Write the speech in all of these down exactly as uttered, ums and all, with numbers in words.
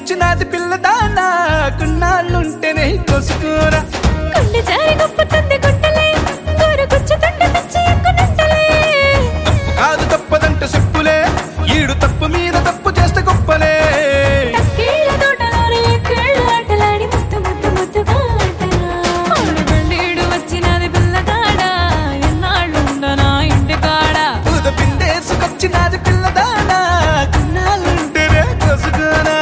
వచ్చినది పిల్లదానా కొన్నాళ్ళుంటేనే కోసుకోరా గుండె జారి గొప్పతుంది గుండెలే గోరు గుచ్చుతుంటే పిచ్చి ఎక్కునంటలే కాదు తప్పదంట చెప్పులే ఈడు తప్పు మీద తప్పు చేస్తే గొప్పలే తక్కేళ్ళ తోటలోనే ఎక్కేళ్ళు ఆటలాడి ముద్దు ముద్దు ముద్దుగా ఆటలా ఆడు బండీడు వచ్చినది పిల్లగాడ ఎన్నాళ్ళుండనా ఇంటికాడ పూత పిండేసుకొచ్చినది పిల్లదానా కొన్నాళ్ళుంటేనే కోసుకోరా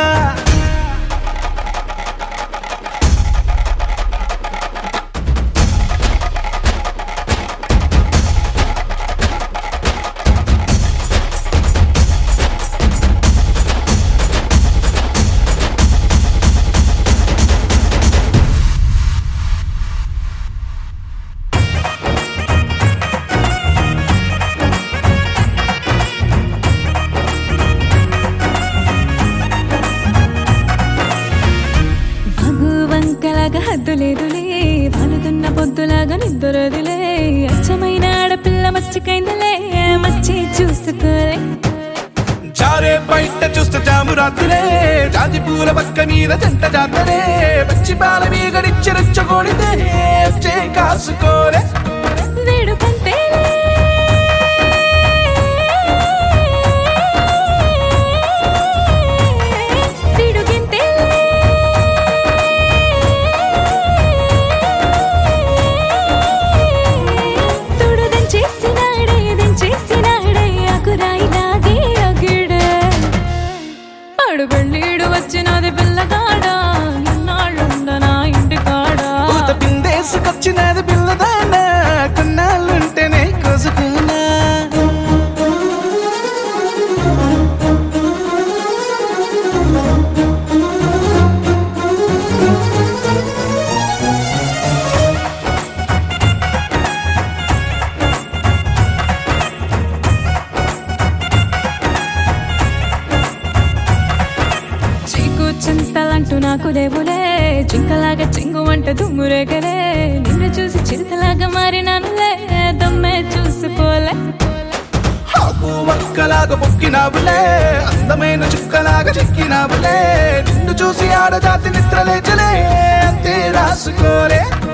వంకలాగా హద్దు లేదులే వాలుతున్న పొద్దులాగా నిద్రదులే అచ్చమైన ఆడపిల్ల మచ్చికైందలే మచ్చి చూసుకోలే జారే బయట చూస్తే జాము రాత్రులే జాజి పూల పక్క మీద జంట జాతరే పచ్చి పాల మీగడిచ్చి రెచ్చగొడితే వచ్చే కాసుకోరే వేడుకంటే బండీడు వచ్చినది పిల్లగాడ ఎన్నాళ్ళుండనా ఇంటికాడ పూత పిండేసుకొచ్చినది పిల్లదానా కొన్నాళ్ళుంటేనే కోసుకున్నా చింతలంటూ నాకు లేవులే చింకలాగా చింగు వంట దుమ్మురేగలే నిన్ను చూసి చిరుతలాగా మారినానులే దమ్మే చూసుకోలే ఆకు వక్కలాగా పొక్కినావులే అందమైన చుక్కలాగా చెక్కినావులే నిన్ను చూసి ఆడజాతి నిద్రలేచలే అంతే రాసుకోలే